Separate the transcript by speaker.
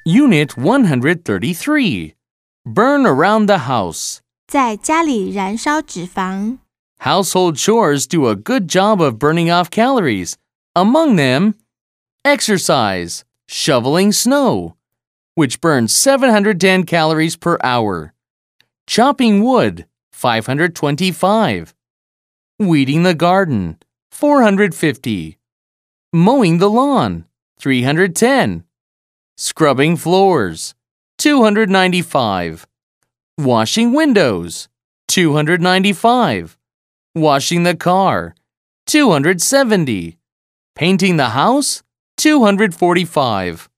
Speaker 1: Unit 133. Burn around the house.
Speaker 2: 在家里燃烧脂肪。
Speaker 1: Household chores do a good job of burning off calories. Among them, exercise, shoveling snow, which burns 710 calories per hour. Chopping wood, 525. Weeding the garden, 450. Mowing the lawn, 310. Scrubbing floors, 295. Washing windows, 295. Washing the car, 270. Painting the house, 245.